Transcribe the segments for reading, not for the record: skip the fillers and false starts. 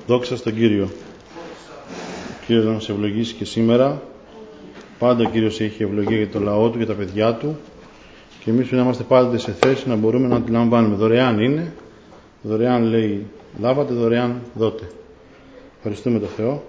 Δόξα στον Κύριο. Ο Κύριος να μας ευλογήσει και σήμερα. Πάντα ο Κύριος έχει ευλογία για το λαό του, για τα παιδιά του, και εμείς πρέπει να είμαστε πάντοτε σε θέση να μπορούμε να αντιλαμβάνουμε. Δωρεάν είναι, δωρεάν λέει λάβατε, δωρεάν δώτε. Ευχαριστούμε τον Θεό.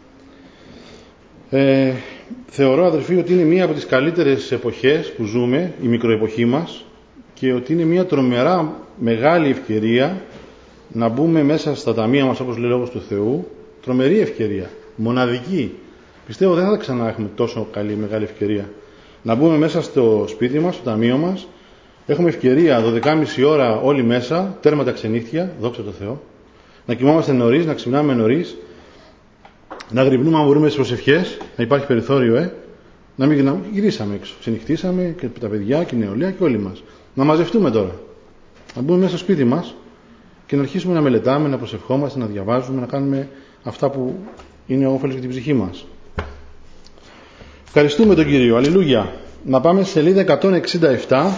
Θεωρώ, αδερφοί, ότι είναι μία από τις καλύτερες εποχές που ζούμε, η μικροεποχή μας, και ότι είναι μία τρομερά μεγάλη ευκαιρία να μπούμε μέσα στα ταμεία μας, όπως λέει ο Λόγος του Θεού. Τρομερή ευκαιρία, μοναδική. Πιστεύω δεν θα ξανά έχουμε τόσο καλή μεγάλη ευκαιρία να μπούμε μέσα στο σπίτι μας, στο ταμείο μας. Έχουμε ευκαιρία 12.30 ώρα όλοι μέσα, τέρμα τα ξενύχτια, δόξα τω Θεώ, να κοιμόμαστε νωρίς, να ξυπνάμε νωρίς, να γρυπνούμε αν μπορούμε στις προσευχές, να υπάρχει περιθώριο, να μην γυρίσαμε έξω. Ξενυχτήσαμε και τα παιδιά και η νεολαία και όλοι μας. Να μαζευτούμε τώρα. Να μπούμε μέσα στο σπίτι μας και να αρχίσουμε να μελετάμε, να προσευχόμαστε, να διαβάζουμε, να κάνουμε αυτά που είναι όφελος για την ψυχή μας. Ευχαριστούμε τον Κύριο. Αλληλούια. Να πάμε στη σελίδα 167.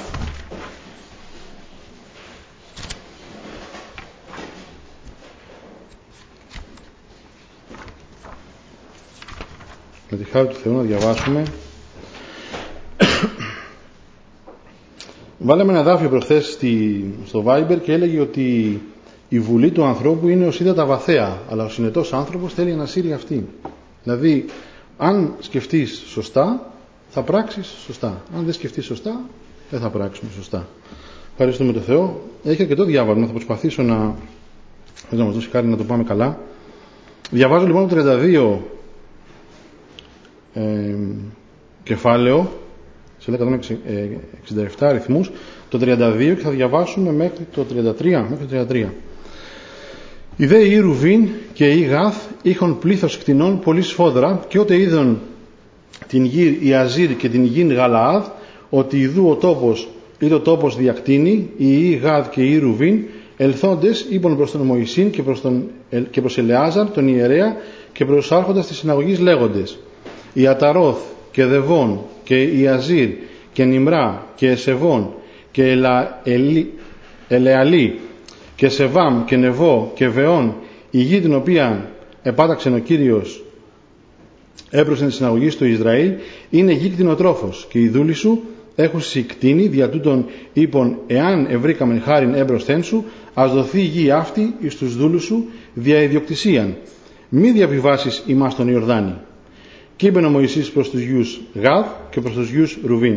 Με τη χάρη του Θεού να διαβάσουμε. Βάλαμε ένα δάφιο προχθές στο Viber και έλεγε ότι η βουλή του ανθρώπου είναι ως είδα τα βαθαία, αλλά ο συνετός άνθρωπος θέλει να σύρει αυτή. Δηλαδή, αν σκεφτείς σωστά, θα πράξεις σωστά. Αν δεν σκεφτείς σωστά, δεν θα πράξουμε σωστά. Ευχαριστούμε τον Θεό. Έχει αρκετό διάβασμα, θα προσπαθήσω να μας δώσει χάρη να το πάμε καλά. Διαβάζω λοιπόν το 32 κεφάλαιο, σε 167 αριθμούς, το 32, και θα διαβάσουμε μέχρι το 33. Οι δε οι Ρουβίν και οι Γαθ είχαν πλήθος κτηνών πολύ σφόδρα, και ότε είδον την γη Ιαζήρ και την γη Γαλαάδ, ότι ιδού ο τόπος διακτείνει, οι Γαδ και οι Ρουβίν ελθόντες είπαν προς τον Μωυσήν και προς Ελεάζαρ τον ιερέα και προς τους άρχοντας της συναγωγής λέγοντες: η Αταρώθ και Δεβών και η Αζήρ και Νιμρά και Εσεβών και Ελεαλή και Σεβάμ και Νεβό και Βεών, η γη την οποία επάταξε ο Κύριος έπροσεν της συναγωγής του Ισραήλ, είναι γη κτηνοτρόφος, και οι δούλοι σου έχουν κτήνη, δια τούτων είπων, εάν ευρήκαμεν χάριν έμπροσθέν σου, ας δοθεί η γη αυτή εις τους δούλους σου δια ιδιοκτησίαν, μη διαβιβάσεις ημάς τον Ιορδάνη. Και είπε ο Μωυσής προς τους γιους Γαδ και προς τους γιους Ρουβίν: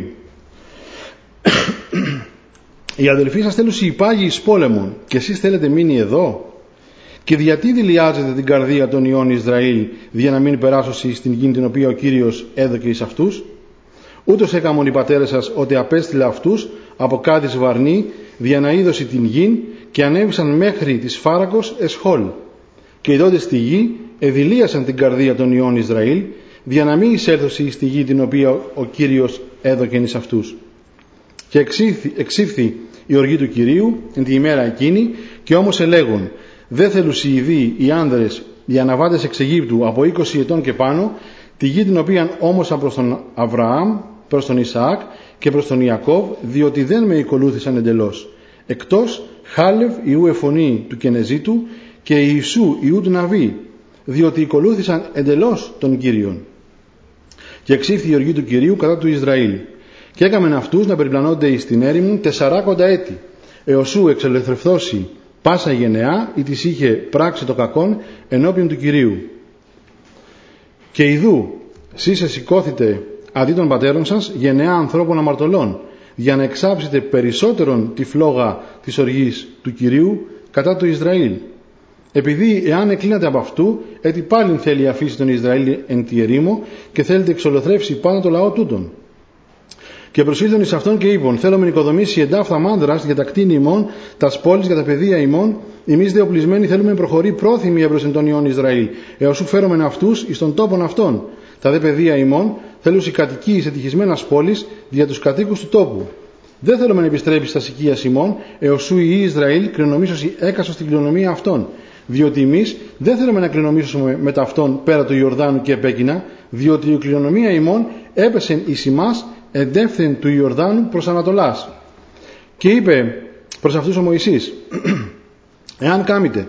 οι αδελφοί σας θέλουν υπάγει εις πόλεμον, και εσείς θέλετε μείνει εδώ? Και γιατί δηλιάζετε την καρδία των ιών Ισραήλ, για να μην περάσωση στην γη την οποία ο Κύριος έδωκε εις αυτούς? Ούτως έκαμον οι πατέρες σας, ότι απέστειλε αυτούς από Κάδης Βαρνή, δια να είδωση την γη, και ανέβησαν μέχρι της Φάρακος Εσχόλ. Και ειδώντες τη γη, εδηλίασαν την καρδία των ιών Ισραήλ, δια να μην εισέλθωση στη γη την οποία ο Κύριος έδωκε εις αυτούς. Και εξήφθη η οργή του Κυρίου εν τη ημέρα εκείνη, και όμως ελέγουν: δεν θέλουσι ειδοί οι άνδρες, οι αναβάτες εξ Αιγύπτου από 20 ετών και πάνω, τη γη την οποία όμωσαν προς τον Αβραάμ, προς τον Ισαάκ και προς τον Ιακώβ, διότι δεν με ακολούθησαν εντελώς, εκτός Χάλευ ιού Εφωνή του Κενεζίτου και Ιησού ιού του Ναβί, διότι ακολούθησαν εντελώς τον Κύριον. Και εξήφθη η οργή του Κυρίου κατά του Ισραήλ, και έκαμεν αυτούς να περιπλανώνται εις την έρημον 40 έτη, εωσού εξελευθερθώσει πάσα γενεά ή της είχε πράξει το κακόν ενώπιον του Κυρίου. Και ιδού σεις εσηκώθητε αντί των πατέρων σας γενεά ανθρώπων αμαρτωλών, για να εξάψετε περισσότερον τη φλόγα της οργής του Κυρίου κατά του Ισραήλ. Επειδή εάν εκλίνατε από αυτού, έτσι πάλιν θέλει αφήσει τον Ισραήλ εν τη ερήμο, και θέλετε εξολοθρεύσει πάνω το λαό τούτον. Και προσήλθον εις αυτόν και είπον: θέλομεν οικοδομήσει εντάφθα μάνδρας για τα κτίνη ημών, τας πόλεις για τα παιδεία ημών, εμείς δε οπλισμένοι θέλουμε προχωρεί πρόθυμοι εμπρός εν των ιών Ισραήλ, έως ου φέρομεν αυτούς εις των τόπων αυτών. Τα δε παιδεία ημών θέλουν οι κατοικοί εις ετυχισμένας πόλης δια τους κατοίκους του τόπου. Δεν θέλουμε να επιστρέψει στα σικία ημών, έως ου η Ισραήλ κληρονομήσωση έκασο στην κληρονομία αυτών. Διότι εμείς δεν θέλουμε να κληρονομήσουμε με ταυτόν πέρα του Ιορδάνου και επέκεινα, διότι η κληρονομία ημών έπεσε εις ημάς εντεύθεν του Ιορδάνου προς Ανατολάς. Και είπε προς αυτούς ο Μωυσής: εάν κάμετε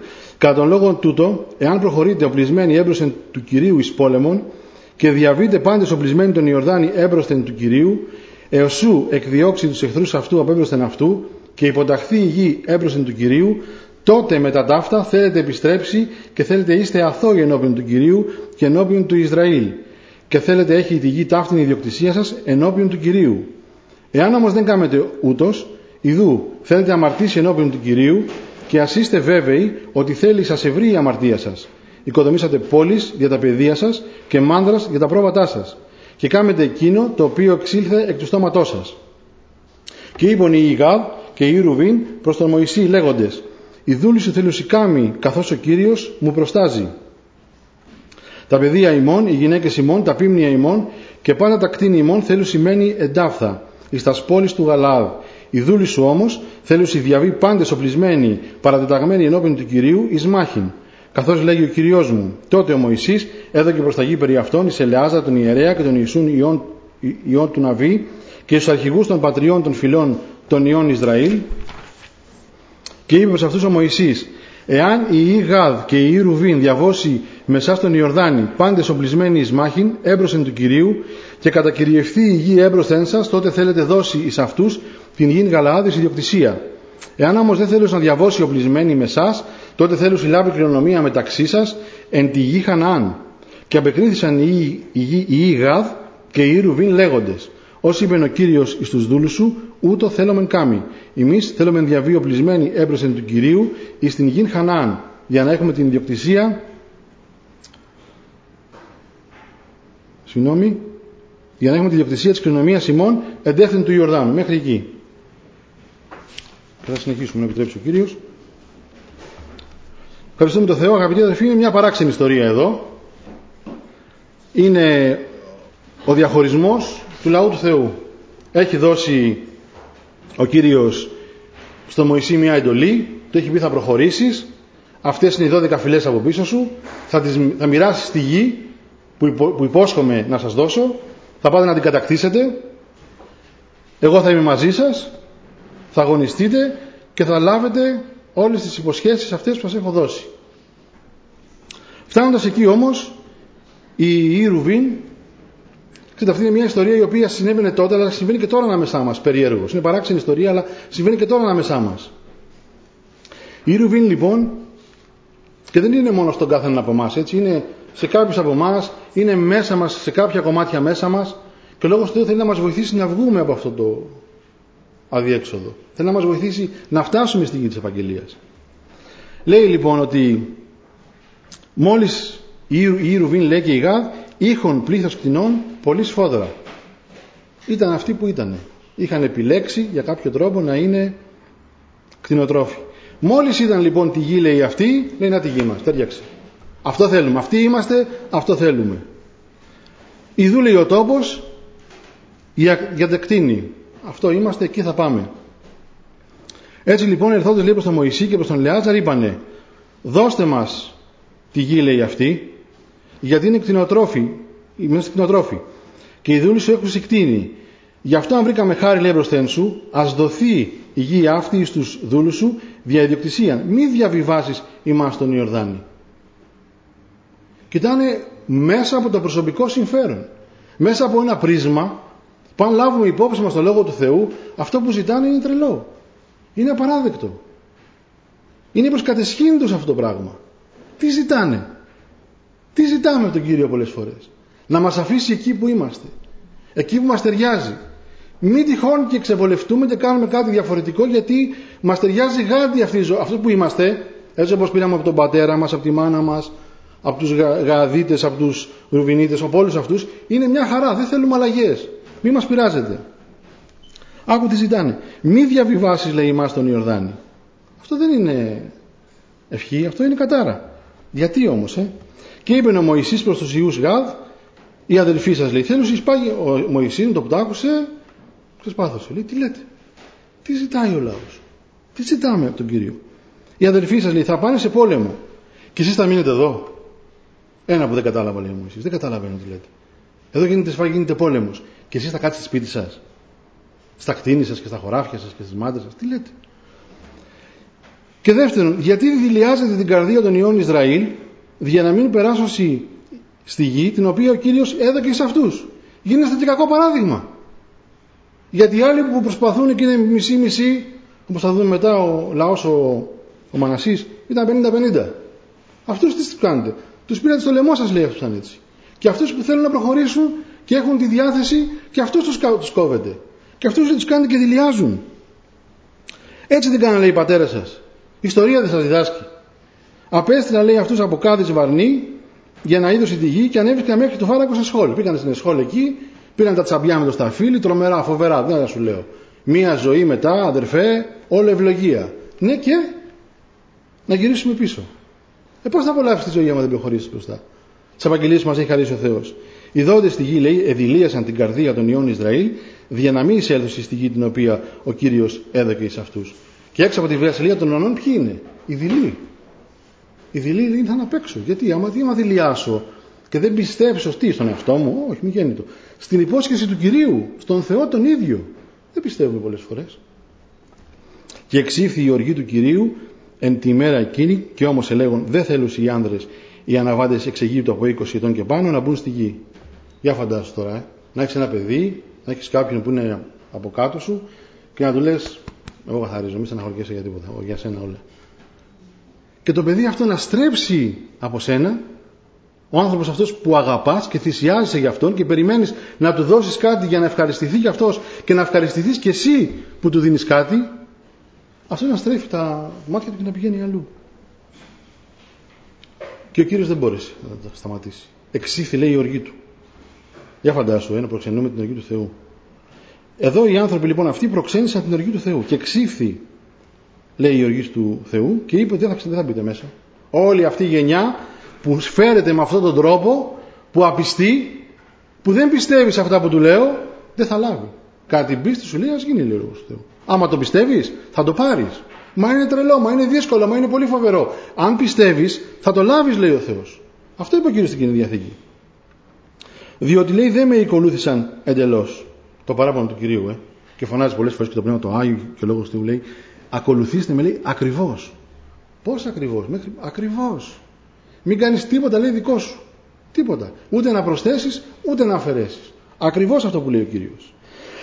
Κατά τον λόγο τούτο, εάν προχωρείτε οπλισμένοι έμπροσθεν του Κυρίου εις πόλεμον και διαβείτε πάντες οπλισμένοι τον Ιορδάνη έμπροσθεν του Κυρίου, εωσού εκδιώξει τους εχθρούς αυτού απέμπροσθεν αυτού και υποταχθεί η γη έμπροσθεν του Κυρίου, τότε μετά ταύτα θέλετε επιστρέψει και θέλετε είστε αθώοι ενώπιον του Κυρίου και ενώπιον του Ισραήλ και θέλετε έχει τη γη ταύτην ιδιοκτησία σας ενώπιον του Κυρίου. Εάν όμως δεν κάνετε ούτως, ιδού θέλετε αμαρτήσει ενώπιον του Κυρίου και ας είστε βέβαιοι ότι θέλει σας ευρύ η αμαρτία σας. Οικοδομήσατε πόλεις για τα παιδεία σας και μάνδρας για τα πρόβατά σας και κάνετε εκείνο το οποίο εξήλθε εκ του στόματός σας. Και είπαν οι Γάδ και οι Ρουβίν προς τον Μωυσή λέγοντες, η δούλη σου θέλουσι κάμει καθώς ο Κύριος μου προστάζει. Τα παιδεία ημών, οι γυναίκες ημών, τα πίμνια ημών και πάντα τα κτίνη ημών θέλουσι μένει εντάφθα εις τας πόλεις του Γαλαάδ. Η δούλη σου όμως θέλουσι διαβεί πάντες οπλισμένοι παρατεταγμένοι ενώπιον του Κυρίου εις μάχην. Καθώς λέγει ο Κυριός μου, τότε ο Μωυσής έδωκε προσταγή περί αυτών εις Ελεάζα τον ιερέα και τον Ιησούν ιών του Ναβί και στους αρχηγούς των πατριών των φυλών των ιών Ισραήλ και είπε προς αυτούς ο Μωυσής, εάν η Γάδ και η Ρουβίν διαβώσει μεσά στον Ιορδάνη πάντες οπλισμένοι εις μάχην έμπροσθεν του Κυρίου και κατακυριευθεί η γη έμπροσθεν σας, τότε θέλετε δώσει εις αυτούς την γη Γαλαάδ εις ιδιοκτησία. Εάν όμως δεν θέλουν να διαβώσει οπλισμένοι με εσάς, τότε θέλουν συλλάβει κληρονομία μεταξύ σας εν τη γη Χαναάν. Και απεκρίθησαν οι Γάδ και οι Ρουβίν λέγοντες, όσοι είπεν ο Κύριος εις τους δούλους σου, ούτω θέλομεν κάμει. Εμείς θέλομεν διαβεί οπλισμένοι έμπροσθεν του Κυρίου εις την γη Χαναάν, για να έχουμε την ιδιοκτησία. Για να έχουμε τη ιδιοκτησία της κληρονομίας ημών εντεύθυν του Ιορδάνου. Μέχρι εκεί. Θα συνεχίσουμε να επιτρέψει ο Κύριος. Ευχαριστούμε τον Θεό, αγαπητοί αδελφοί. Είναι μια παράξενη ιστορία εδώ. Είναι ο διαχωρισμός του λαού του Θεού. Έχει δώσει ο Κύριος στο Μωυσή μια εντολή, του έχει πει θα προχωρήσεις, αυτές είναι οι 12 φυλές από πίσω σου, θα μοιράσεις τη γη που υπόσχομαι να σας δώσω, θα πάτε να την κατακτήσετε, εγώ θα είμαι μαζί σας, θα αγωνιστείτε και θα λάβετε όλες τις υποσχέσεις αυτές που σας έχω δώσει. Φτάνοντας εκεί όμως, η Ρουβίν, αυτή είναι μια ιστορία η οποία συνέβαινε τότε, αλλά συμβαίνει και τώρα ανάμεσά μας, περίεργος. Είναι παράξενη ιστορία, αλλά συμβαίνει και τώρα ανάμεσά μας. Η Ρουβίν λοιπόν, και δεν είναι μόνο στον κάθε ένα από εμάς, έτσι, είναι σε κάποιους από εμάς, είναι μέσα μας, σε κάποια κομμάτια μέσα μας, και ο Λόγος του Θεού θέλει να μας βοηθήσει να βγούμε από αυτό το αδιέξοδο. Θέλει να μας βοηθήσει να φτάσουμε στη γη της Ευαγγελίας. Λέει λοιπόν ότι μόλις η Ρουβίν, λέει, και η Γάδ είχαν πλήθος κτηνών πολύ σφόδρα. Ήταν αυτοί που ήταν. Είχαν επιλέξει για κάποιο τρόπο να είναι κτηνοτρόφοι. Μόλις είδαν λοιπόν τη γη, λέει αυτή, λέει να τη γη μας, τέριαξε. Αυτό θέλουμε. Αυτοί είμαστε, αυτό θέλουμε. Ιδού, λέει, ο τόπος για τα κτήνη. Αυτό είμαστε, εκεί θα πάμε. Έτσι λοιπόν ερθόντες, λέει, προς τον Μωυσή και προς τον Ελεάζαρ είπανε, δώστε μας τη γη, λέει αυτή, γιατί είναι κτηνοτρόφοι, είμαστε κτηνοτρόφοι και οι δούλοι σου έχουν κτήνη. Γι' αυτό αν βρήκαμε χάρη, λέει, μπροστέν σου, ας δοθεί η γη αυτή στους δούλους σου δια ιδιοκτησία. Μη διαβιβάσεις ημάς τον Ιορδάνη. Κοιτάνε μέσα από το προσωπικό συμφέρον, μέσα από ένα πρίσμα που αν λάβουμε υπόψη μας το Λόγο του Θεού, αυτό που ζητάνε είναι τρελό, είναι απαράδεκτο, είναι προς κατεσχήνη τους αυτό το πράγμα. Τι ζητάνε? Τι ζητάμε από τον Κύριο πολλές φορές? Να μας αφήσει εκεί που είμαστε, εκεί που μας ταιριάζει. Μην τυχόν και ξεβολευτούμε και κάνουμε κάτι διαφορετικό, γιατί μας ταιριάζει γάντι αυτό που είμαστε, έτσι όπως πήραμε από τον πατέρα μας, από τη μάνα μας, από τους Γαδίτες, από τους Ρουβινίτες, από όλους αυτούς. Είναι μια χαρά, δεν θέλουμε αλλαγές. Μη μας πειράζετε. Άκου τι ζητάνε. Μη διαβιβάσεις, λέει, ημάς τον Ιορδάνη. Αυτό δεν είναι ευχή, αυτό είναι κατάρα. Γιατί όμως, Και είπε ο Μωυσής προς τους ιούς Γάδ, οι αδελφοί σας, λέει, θέλουν εισπάγει. Ο Μωυσής το που το άκουσε, ξεσπάθωσε. Λέει, τι λέτε? Τι ζητάει ο λαός? Τι ζητάμε από τον Κύριο? Οι αδελφοί σας, λέει, θα πάνε σε πόλεμο και εσείς θα μείνετε εδώ. Ένα που δεν κατάλαβα, λέει ο Μωυσής. Δεν καταλαβαίνω τι λέτε. Εδώ γίνεται σφαγή, γίνεται πόλεμος και εσείς θα κάτσετε σπίτι σας, στα κτίνη σας και στα χωράφια σας και στις μάντρες σας. Τι λέτε? Και δεύτερον, γιατί δηλιάζετε την καρδία των ιών Ισραήλ, για να μην περάσωση στη γη, την οποία ο Κύριος έδωκε σε αυτούς. Γίνεστε και κακό παράδειγμα. Γιατί οι άλλοι που προσπαθούν και είναι μισή-μισή, όπως θα δούμε μετά ο λαός ο Μανασής, ήταν 50-50. Αυτούς τι κάνετε? Τους πήρατε στο λαιμό σας, λέει, αυτούς ήταν έτσι. Και αυτούς που θέλουν να προχωρήσουν και έχουν τη διάθεση, και αυτούς τους κόβετε. Και αυτούς τους κάνετε και δηλιάζουν. Έτσι δεν κάνανε, λέει, οι πατέρες σας. Η ιστορία δεν σας διδάσκει. Απέστειλαν, λέει, αυτούς από Κάδης Βαρνή για να είδωσε τη γη και ανέβηκαν μέχρι το Φάρακο σε σχόλ. Πήγαν στην Εσχόλ εκεί, πήραν τα τσαμπιά με το σταφύλι, τρομερά, φοβερά, δεν θα σου λέω. Μία ζωή μετά, αδερφέ, όλο ευλογία. Ναι, και να γυρίσουμε πίσω. Πώς θα απολαύσει τη ζωή άμα δεν προχωρήσει μπροστά? Τις επαγγελίες μας έχει χαρίσει ο Θεός. Οι δόντες στη γη, λέει, εδηλίασαν την καρδία των ιών Ισραήλ, για να μην εισέλθουν στη γη την οποία ο Κύριος έδωκε εις αυτούς. Και έξω από τη βασιλεία των ουρανών ποιοι είναι? Οι δειλοί. Οι δειλοί, λέει, θα είναι απ' έξω. Γιατί άμα δηλιάσω και δεν πιστέψω στον εαυτό μου, όχι, μη γέννητο, στην υπόσχεση του Κυρίου, στον Θεό τον ίδιο, δεν πιστεύουμε πολλές φορές. Και εξήφθη η οργή του Κυρίου εν τη μέρα εκείνη, και όμως ελέγουν δεν θέλουν οι άνδρες, οι αναβάτες εξ Αιγύπτου από 20 ετών και πάνω, να μπουν στη γη. Για φαντάσου τώρα, να έχεις ένα παιδί, να έχεις κάποιον που είναι από κάτω σου και να του λες, εγώ καθαρίζω, μη στεναχωριέσαι για τίποτα, για σένα όλα. Και το παιδί αυτό να στρέψει από σένα, ο άνθρωπος αυτός που αγαπάς και θυσιάζεσαι για αυτόν και περιμένεις να του δώσεις κάτι για να ευχαριστηθεί για αυτός και να ευχαριστηθείς και εσύ που του δίνεις κάτι, αυτό να στρέφει τα μάτια του και να πηγαίνει αλλού. Και ο Κύριος δεν μπόρεσε να τα σταματήσει. Εξήφθη, λέει, η οργή του. Για φαντάσου, να προξενούμε την οργή του Θεού. Εδώ οι άνθρωποι λοιπόν αυτοί προξένησαν την οργή του Θεού και εξήφθη, λέει, η οργή του Θεού και είπε ότι δεν θα μπείτε μέσα. Όλη αυτή η γενιά που φέρεται με αυτόν τον τρόπο, που απιστεί, που δεν πιστεύει σε αυτά που του λέω, δεν θα λάβει. Κατά την πίστη σου, λέει, ας γίνει, λέει, ο λόγος του Θεού. Άμα το πιστεύεις, θα το πάρεις. Μα είναι τρελό, μα είναι δύσκολο, μα είναι πολύ φοβερό. Αν πιστεύεις, θα το λάβεις, λέει ο Θεός. Αυτό είπε ο Κύριος στην Καινή Διαθήκη. Διότι, λέει, δεν με ακολούθησαν εντελώς. Το παράπονο του Κυρίου, και φωνάζει πολλές φορές και το Πνεύμα το Άγιο και ο λόγος του Θεού, λέει, ακολουθήστε με, λέει, ακριβώς. Πώς ακριβώς? Ακριβώς. Μην κάνεις τίποτα, λέει, δικό σου. Τίποτα. Ούτε να προσθέσεις, ούτε να αφαιρέσεις. Ακριβώς αυτό που λέει ο Κύριος.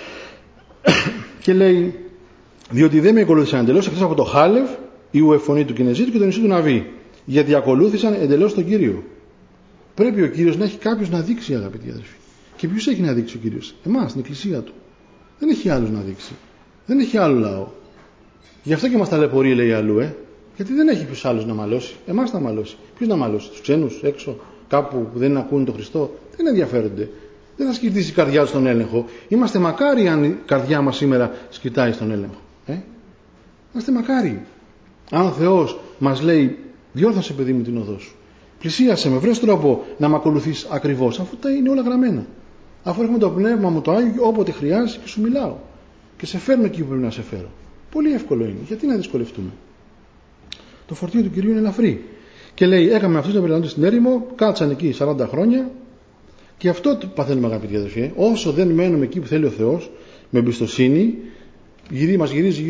Και λέει, διότι δεν με ακολούθησαν εντελώς, εκτός από το Χάλευ, η ουεφωνή του Κινεζίτου και τον νησί του Ναβί. Γιατί ακολούθησαν εντελώς τον Κύριο. Πρέπει ο Κύριος να έχει κάποιος να δείξει, αγαπητοί αδελφοί. Και ποιος έχει να δείξει ο Κύριος? Εμάς, την εκκλησία του. Δεν έχει άλλους να δείξει. Δεν έχει άλλο λαό. Γι' αυτό και μας ταλαιπωρεί, λέει, αλλού, γιατί δεν έχει ποιος άλλος να μαλώσει. Εμάς να μαλώσει. Ποιος να μαλώσει? Τους ξένους έξω, κάπου που δεν ακούν τον Χριστό? Δεν ενδιαφέρονται. Δεν θα σκητήσει η καρδιά του στον έλεγχο. Είμαστε μακάρι αν η καρδιά μας σήμερα σκητάει στον έλεγχο. Είμαστε μακάρι. Αν ο Θεός μας λέει, διόρθωσε, παιδί μου, την οδό σου. Πλησίασε με, βρες τρόπο να με ακολουθείς ακριβώς, αφού τα είναι όλα γραμμένα. Αφού έχουμε το Πνεύμα μου το Άγιο, όποτε χρειάζεται και σου μιλάω. Και σε φέρνω εκεί που πρέπει να σε φέρω. Πολύ εύκολο είναι. Γιατί να δυσκολευτούμε? Το φορτίο του Κυρίου είναι ελαφρύ. Και λέει, έκαμε αυτούς να περιλαμβάνονται στην έρημο, κάτσαν εκεί 40 χρόνια. Και αυτό το παθαίνουμε, αγαπητοί αδελφοί. Όσο δεν μένουμε εκεί που θέλει ο Θεός, με εμπιστοσύνη, μας γυρίζει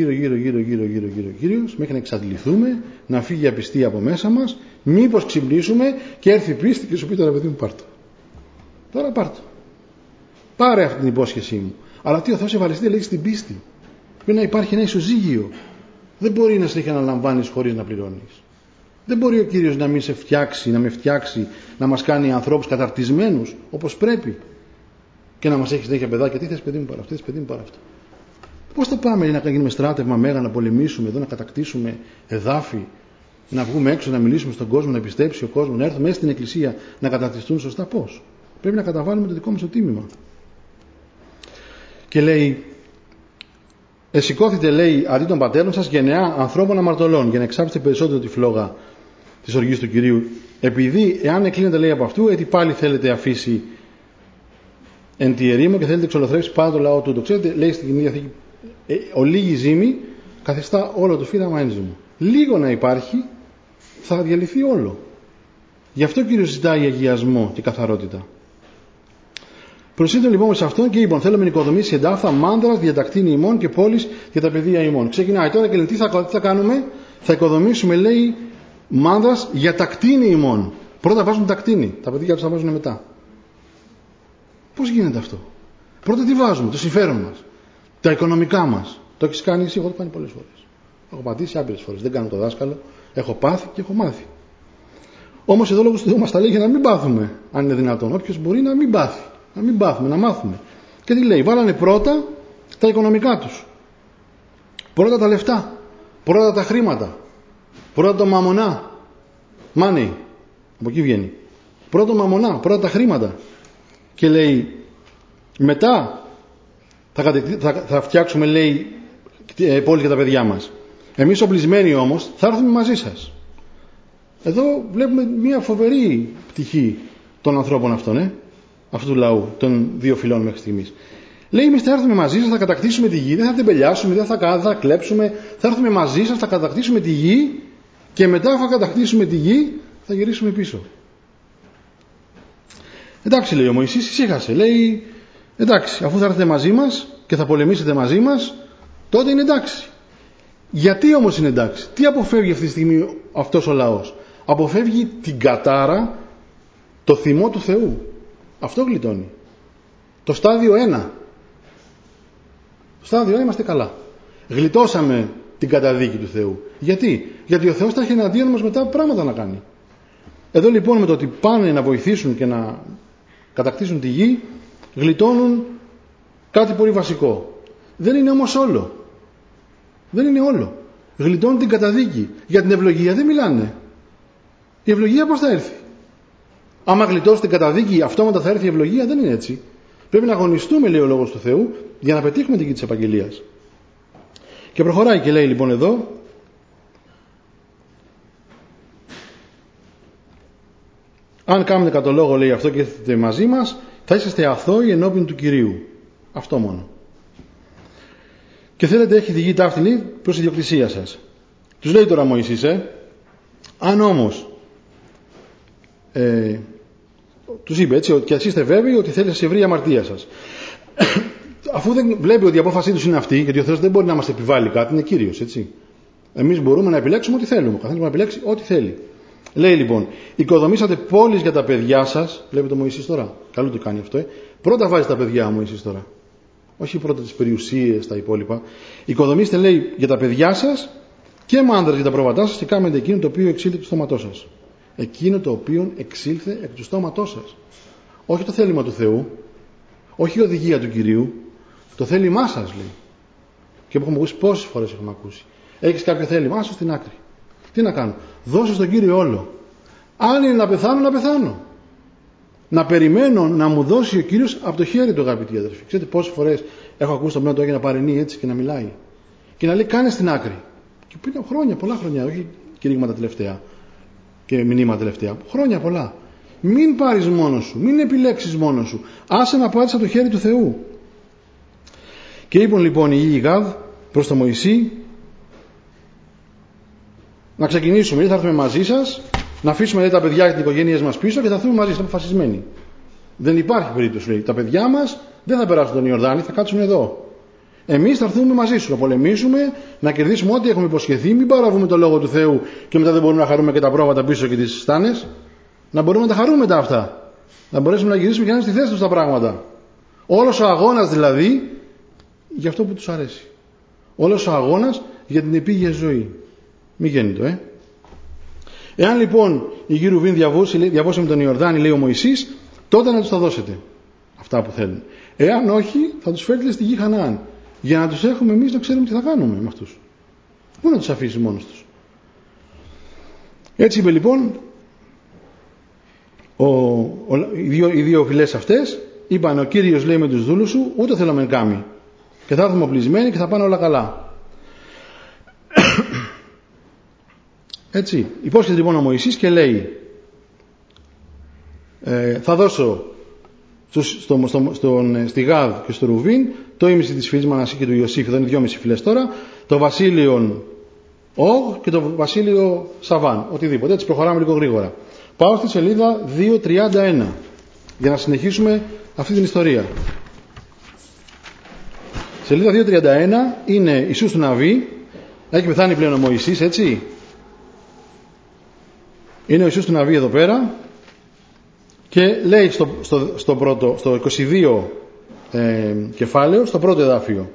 γύρω, μέχρι να εξαντληθούμε, να φύγει η απιστία από μέσα μας, μήπως ξυπνήσουμε και έρθει η πίστη και σου πει, τώρα, παιδί μου, πάρτο. Τώρα πάρτο. Πάρε αυτή την υπόσχεσή μου. Αλλά τι ο Θεός ευαριστεί, λέει, στην πίστη. Πρέπει να υπάρχει ένα ισοζύγιο. Δεν μπορεί να σε έχει αναλαμβάνεις χωρίς να πληρώνεις. Δεν μπορεί ο Κύριος να μην σε φτιάξει, να με φτιάξει, να μας κάνει ανθρώπους καταρτισμένους όπως πρέπει και να μας έχει συνέχεια παιδάκια. Τι θες, παιδί μου, παρά αυτό, θες, παιδί μου, παρά αυτό. Πώς θα πάμε, λέει, να γίνουμε στράτευμα μέγα, να πολεμήσουμε εδώ, να κατακτήσουμε εδάφη, να βγούμε έξω, να μιλήσουμε στον κόσμο, να πιστέψει ο κόσμος, να έρθουμε μέσα στην εκκλησία, να καταρτιστούν σωστά? Πώς? Πρέπει να καταβάλουμε το δικό μας το τίμημα. Και λέει, εσηκώθητε, λέει, αντί των πατέρων σας γενεά ανθρώπων αμαρτωλών, για να εξάψετε περισσότερο τη φλόγα της οργής του Κυρίου. Επειδή, εάν εκλίνετε, λέει, από αυτού, έτσι πάλι θέλετε αφήσει εν τη ερήμο και θέλετε εξολοθρεύσει πάντα το λαό του. Το ξέρετε, λέει στην Καινή Διαθήκη, ολίγη ζύμη καθιστά όλο το φύραμα ένζυμο. Λίγο να υπάρχει, θα διαλυθεί όλο. Γι' αυτό ο Κύριος ζητάει αγιασμό και καθαρότητα. Προσήλθον λοιπόν σε αυτόν και είπαν, θέλουμε νοικοδομήσει εντάφθα, μάνδρας, διατακτήνη ημών και πόλεις για τα παιδεία ημών. Ξεκινάει τώρα και λέει, τι θα κάνουμε? θα οικοδομήσουμε, λέει, μάνδρας για τα κτίνη ημών. Πρώτα βάζουν τα κτίνη, τα παιδιά τους θα βάζουν μετά. Πώς γίνεται αυτό? Πρώτα τι βάζουμε? Το συμφέρον μας, τα οικονομικά μας. Το έχεις κάνει εσύ? Εγώ το κάνει πολλές φορές. Έχω πατήσει άπειρες φορές. Δεν κάνω το δάσκαλο. Έχω πάθει και έχω μάθει. Όμως εδώ λόγος του Θεού μας τα λέει για να μην πάθουμε, αν είναι δυνατόν. Όποιος μπορεί να μην πάθει, να μην πάθουμε, να μάθουμε. Και τι λέει? Βάλανε πρώτα τα οικονομικά τους. Πρώτα τα λεφτά. Πρώτα τα χρήματα. Πρώτα το μαμονά. Money. Από εκεί βγαίνει. Πρώτα μαμονά. Πρώτα τα χρήματα. Και λέει, μετά θα φτιάξουμε, λέει, πόλεις για τα παιδιά μας. Εμείς οπλισμένοι όμως θα έρθουμε μαζί σας. Εδώ βλέπουμε μια φοβερή πτυχή των ανθρώπων αυτών, αυτού του λαού, των δύο φυλών μέχρι στιγμής. Λέει, εμείς θα έρθουμε μαζί σας, θα κατακτήσουμε τη γη, δεν θα την πελιάσουμε, δεν θα κλέψουμε, θα έρθουμε μαζί σας, θα κατακτήσουμε τη γη και μετά θα κατακτήσουμε τη γη, θα γυρίσουμε πίσω. Εντάξει, λέει ο Μωυσής, ησύχασε. Λέει, εντάξει, αφού θα έρθετε μαζί μας και θα πολεμήσετε μαζί μας, τότε είναι εντάξει. Γιατί όμως είναι εντάξει? Τι αποφεύγει αυτή τη στιγμή αυτός ο λαός? Αποφεύγει την κατάρα, το θυμό του Θεού. Αυτό γλιτώνει. Το στάδιο 1. Το στάδιο 1 είμαστε καλά. Γλιτώσαμε την καταδίκη του Θεού. Γιατί? Γιατί ο Θεός θα έχει εναντίον μας μετά πράγματα να κάνει. Εδώ λοιπόν με το ότι πάνε να βοηθήσουν και να κατακτήσουν τη γη, γλιτώνουν κάτι πολύ βασικό. Δεν είναι όμως όλο. Δεν είναι όλο. Γλιτώνουν την καταδίκη. Για την ευλογία δεν μιλάνε. Η ευλογία πώς θα έρθει? Άμα γλιτώσει την καταδίκη, αυτόματα θα έρθει η ευλογία? Δεν είναι έτσι. Πρέπει να αγωνιστούμε, λέει ο λόγος του Θεού, για να πετύχουμε την γη της επαγγελίας. Και προχωράει και λέει λοιπόν εδώ, αν κάνετε κατ' το λόγο, λέει, αυτό και έρθετε μαζί μας, θα είσαστε αθώοι ενώπιον του Κυρίου. Αυτό μόνο. Και θέλετε, έχει τη γη ταύτινη προς ιδιοκτησία σας. Τους λέει τώρα Μωυσής, αν όμως τους είπε έτσι, και εσείς είστε βέβαιοι ότι θέλετε σε ευρύ αμαρτία σας. Αφού δεν βλέπει ότι η απόφασή τους είναι αυτή, γιατί ο Θεός δεν μπορεί να μας επιβάλλει κάτι, είναι Κύριος, έτσι. Εμείς μπορούμε να επιλέξουμε ό,τι θέλουμε. Ο καθένας μπορεί να επιλέξει ό,τι θέλει. Λέει λοιπόν, οικοδομήσατε πόλεις για τα παιδιά σας. Βλέπετε το Μωυσής τώρα. Καλό το κάνει αυτό. Πρώτα βάζει τα παιδιά ο Μωυσής τώρα. Όχι πρώτα τις περιουσίες, τα υπόλοιπα. Οικοδομήστε, λέει, για τα παιδιά σας και μάνδρες για τα πρόβατά σας και κάνετε εκείνο το οποίο εξήλθε του στόματός σας. Εκείνο το οποίο εξήλθε εκ του στόματός σας. Όχι το θέλημα του Θεού, όχι η οδηγία του Κυρίου, το θέλημά σας, λέει. Και που έχουμε ακούσει πόσες φορές έχουμε ακούσει. Έχεις κάποιο θέλημα, άσο στην άκρη. Τι να κάνω? Δώσε στον Κύριο όλο. Αν είναι να πεθάνω, να πεθάνω. Να περιμένω να μου δώσει ο Κύριος από το χέρι του, αγαπητοί αδερφοί. Ξέρετε πόσες φορές έχω ακούσει τον Πνεύμα του Άγιο να παρενεί έτσι και να μιλάει. Και να λέει, κάνε στην άκρη. Και πριν χρόνια, πολλά χρόνια, όχι κηρύγματα τελευταία και μηνύματα τελευταία. Χρόνια πολλά. Μην πάρεις μόνος σου, μην επιλέξεις μόνος σου. Άσε να πάρεις από το χέρι του Θεού. Και είπαν λοιπόν οι Υιοί Γαδ προς τον Μωυσή, να ξεκινήσουμε, θα έρθουμε μαζί σας, να αφήσουμε, λέει, τα παιδιά και τις οικογένειες μας πίσω και θα έρθουμε μαζί σας, αποφασισμένοι. Δεν υπάρχει περίπτωση, λέει. Τα παιδιά μας δεν θα περάσουν τον Ιορδάνη, θα κάτσουν εδώ. Εμείς θα έρθουμε μαζί σου, να πολεμήσουμε, να κερδίσουμε ό,τι έχουμε υποσχεθεί, μην παραβούμε το λόγο του Θεού και μετά δεν μπορούμε να χαρούμε και τα πρόβατα πίσω και τις στάνες. Να μπορούμε να τα χαρούμε τα αυτά. Να μπορέσουμε να γυρίσουμε και να είναι στη θέση τους τα πράγματα. Όλος ο αγώνας δηλαδή για αυτό που τους αρέσει. Όλος ο αγώνας για την επίγεια ζωή. Μην γίνεται, Εάν λοιπόν η γη Ρουβήν διαβώσει με τον Ιορδάνη, λέει ο Μωυσής, τότε να τους τα δώσετε αυτά που θέλουν. Εάν όχι, θα τους φέρετε στη γη Χαναάν, για να τους έχουμε εμείς να ξέρουμε τι θα κάνουμε με αυτούς. Πού να τους αφήσει μόνος τους? Έτσι είπε λοιπόν, οι δύο φυλές αυτές είπαν, ο Κύριος λέει με τους δούλους σου, ούτε θέλω μεν κάμει, και θα έρθουμε οπλισμένοι και θα πάνε όλα καλά. Έτσι, υπόσχεται λοιπόν ο Μωυσής και λέει, θα δώσω στη Γαδ και στο Ρουβίν το ήμιση της φυλής Μανασί και του Ιωσήφ, εδώ είναι 2,5 φυλές τώρα, το βασίλειο Ογ και το βασίλειο Σαβάν, οτιδήποτε. Έτσι προχωράμε λίγο γρήγορα. Πάω στη σελίδα 231 για να συνεχίσουμε αυτή την ιστορία. Σελίδα 231 είναι Ιησούς του Ναβί, Έχει πεθάνει πλέον ο Μωυσής, έτσι. Είναι ο Ιησούς του Ναβί εδώ πέρα και λέει στο 22 κεφάλαιο, στο πρώτο εδάφιο.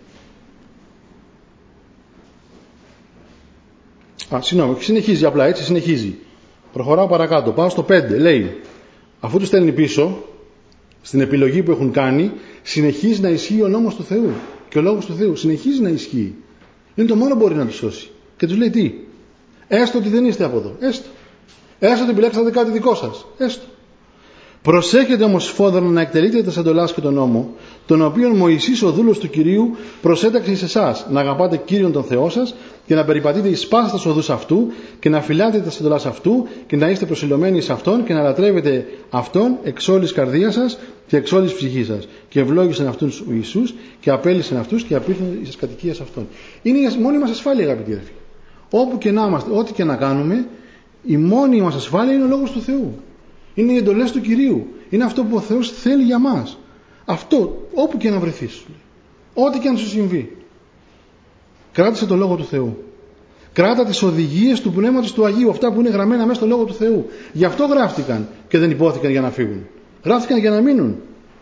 Συγγνώμη, συνεχίζει απλά, έτσι συνεχίζει. Προχωράω παρακάτω, πάω στο 5, λέει, αφού τους στέλνει πίσω, στην επιλογή που έχουν κάνει, συνεχίζει να ισχύει ο νόμος του Θεού και ο λόγος του Θεού, συνεχίζει να ισχύει. Είναι το μόνο που μπορεί να τους σώσει. Και τους λέει τι, έστω ότι δεν είστε από εδώ, έστω ότι επιλέξατε κάτι δικό σας, έστω. Προσέχετε όμως σφόδρα να εκτελείτε τα εντολάς και τον νόμο, τον οποίον Μωυσής ο δούλος του Κυρίου προσέταξε εις εσάς, να αγαπάτε Κύριον τον Θεό σας και να περιπατείτε εις πάσας οδούς αυτού και να φυλάτε τα εντολάς αυτού και να είστε προσιλωμένοι εις αυτόν και να λατρεύετε αυτόν εξ όλης καρδίας σας και εξ όλης ψυχής σας. Και ευλόγησαν αυτούς ο Ιησούς και απέλυσαν αυτούς και απήρθαν εις κατοικίες αυτών. Είναι η μόνη μας ασφάλεια, αγαπητοί αδελφοί. Όπου και να είμαστε, ό,τι και να κάνουμε, η μόνη μας ασφάλεια είναι ο λόγος του Θεού. Είναι οι εντολές του Κυρίου. Είναι αυτό που ο Θεός θέλει για μας. Αυτό, όπου και να βρεθείς, ό,τι και να σου συμβεί. Κράτησε το Λόγο του Θεού. Κράτα τις οδηγίες του Πνεύματος του Αγίου, αυτά που είναι γραμμένα μέσα στο Λόγο του Θεού. Γι' αυτό γράφτηκαν και δεν υπόθηκαν για να φύγουν. Γράφτηκαν για να μείνουν.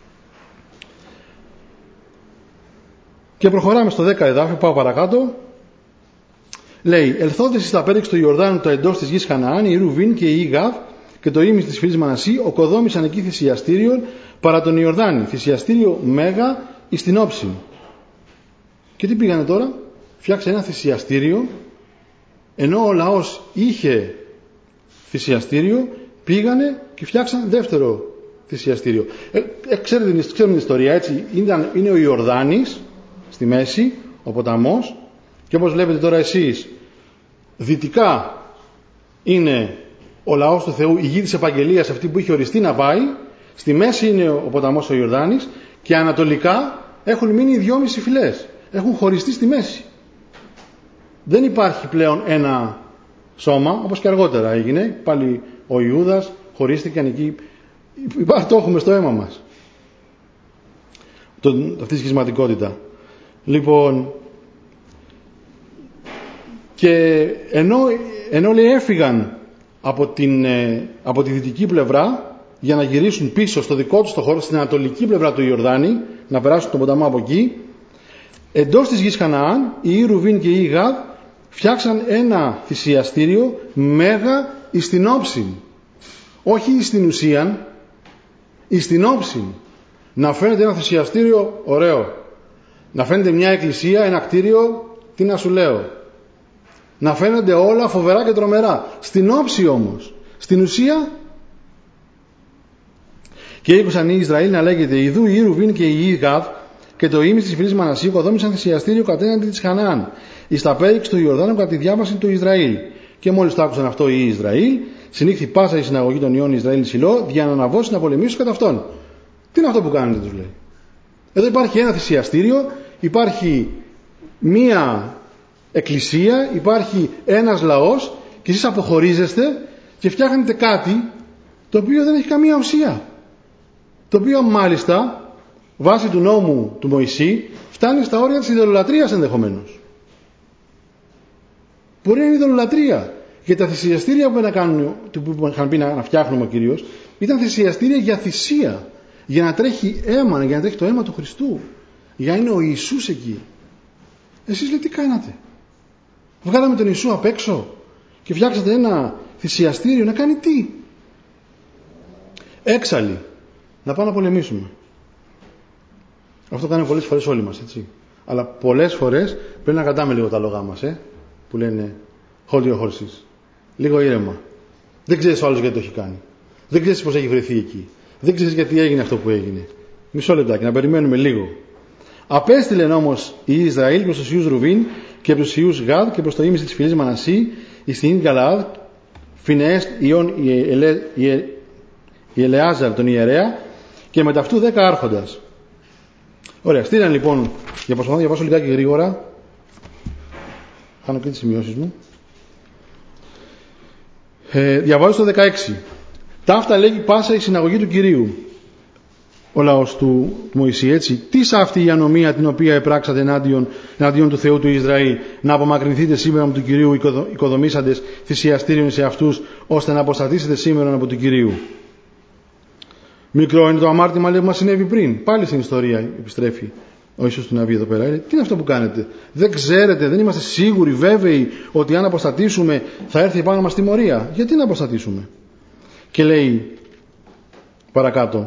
Και προχωράμε στο 10 εδάφιο, πάω παρακάτω. Λέει, ελθόντες στα πέριξ του Ιορδάνου το εντός της γης Χαναάν, η Ρουβίν και η Γαδ και το ίμις της φυλής Μανασί, οκοδόμησαν εκεί θυσιαστήριον παρά τον Ιορδάνη, θυσιαστήριο μέγα εις την όψη. Και τι πήγανε τώρα, φτιάξε ένα θυσιαστήριο, ενώ ο λαός είχε θυσιαστήριο, πήγανε και φτιάξαν δεύτερο θυσιαστήριο. Ξέρετε την ιστορία, έτσι, είναι ο Ιορδάνης στη μέση, ο ποταμός, και όπως βλέπετε τώρα εσείς, δυτικά είναι ο λαός του Θεού, η γη της επαγγελίας, αυτή που είχε οριστεί να πάει, στη μέση είναι ο ποταμός ο Ιορδάνης και ανατολικά έχουν μείνει οι 2,5 φυλές, έχουν χωριστεί στη μέση. Δεν υπάρχει πλέον ένα σώμα, όπως και αργότερα έγινε, πάλι ο Ιούδας χωρίστηκαν εκεί, το έχουμε στο αίμα μας, αυτή η σχισματικότητα. Λοιπόν, και ενώ λέει έφυγαν από τη δυτική πλευρά για να γυρίσουν πίσω στο δικό τους το χώρο, στην ανατολική πλευρά του Ιορδάνη, να περάσουν τον ποταμό από εκεί, εντός της γης Χαναάν, η Ρουβίν και η Γαδ φτιάξαν ένα θυσιαστήριο μέγα εις την όψη, όχι εις την ουσία, εις την όψη. Να φαίνεται ένα θυσιαστήριο ωραίο, να φαίνεται μια εκκλησία, ένα κτίριο, τι να σου λέω, να φαίνονται όλα φοβερά και τρομερά. Στην όψη όμως, στην ουσία. Και ήκουσαν οι Ισραήλ να λέγεται, ιδού η Ρουβίν και η Γαδ και το ίμις της φυλής Μανασί οικοδόμησαν θυσιαστήριο κατέναντι της Χαναάν, εις τα πέριξ του Ιορδάνου κατά τη διάβαση του Ισραήλ. Και μόλις το άκουσαν αυτό οι Ισραήλ, συνήχθη πάσα η συναγωγή των ιών Ισραήλ Σιλό, για να αναβώσει να πολεμήσουν κατά αυτόν. Τι είναι αυτό που κάνετε, τους λέει. Εδώ υπάρχει ένα θυσιαστήριο, υπάρχει μία εκκλησία, υπάρχει ένας λαός και εσείς αποχωρίζεστε και φτιάχνετε κάτι το οποίο δεν έχει καμία ουσία, το οποίο μάλιστα βάσει του νόμου του Μωυσή φτάνει στα όρια της ιδωλολατρίας ενδεχομένως. Μπορεί να είναι ιδωλολατρία, γιατί τα θυσιαστήρια που είχαν πει να φτιάχνουμε ο Κύριος ήταν θυσιαστήρια για θυσία, για να τρέχει αίμα, για να τρέχει το αίμα του Χριστού, για να είναι ο Ιησούς εκεί. Εσείς λέτε τι κάνατε, βγάλαμε τον Ιησού απ' έξω και φτιάξατε ένα θυσιαστήριο να κάνει τι? Έξαλλοι, να πάμε να πολεμήσουμε. Αυτό κάνουμε πολλές φορές όλοι μας, έτσι. Αλλά πολλές φορές πρέπει να κρατάμε λίγο τα λόγα μας, που λένε hold your horses. Λίγο ήρεμα. Δεν ξέρεις ο άλλος γιατί το έχει κάνει. Δεν ξέρεις πώς έχει βρεθεί εκεί. Δεν ξέρεις γιατί έγινε αυτό που έγινε. Μισό λεπτάκι, να περιμένουμε λίγο. Απέστειλεν όμως η Ισραήλ προς τους ιούς Ρουβίν και προς τους ιούς Γαδ και προς το ίμιση της φυλής Μανασί, εις την Γαλαάδ, Φινεές ιών η Ελεάζαρ τον ιερέα και με ταυτού 10 άρχοντας. Ωραία, στείλαν λοιπόν, για προσπαθώ να διαβάσω λιγάκι γρήγορα. Κάνω και τις σημειώσεις μου. Διαβάζω το 16. Ταύτα λέγει πάσα η συναγωγή του Κυρίου. ο λαός του Μωυσή, έτσι. Τι αυτή η ανομία την οποία επράξατε εναντίον του Θεού του Ισραήλ, να απομακρυνθείτε σήμερα από του Κυρίου οικοδομήσαντες θυσιαστήριον σε αυτούς, ώστε να αποσταθήσετε σήμερα από του Κυρίου. Μικρό είναι το αμάρτημα, λέει, που μας συνέβη πριν. Πάλι στην ιστορία επιστρέφει ο Ιησούς του Ναβί εδώ πέρα. Τι είναι αυτό που κάνετε? Δεν ξέρετε, δεν είμαστε σίγουροι, βέβαιοι ότι αν αποστατήσουμε θα έρθει επάνω μας τιμωρία? Γιατί να αποστατήσουμε? Και λέει παρακάτω,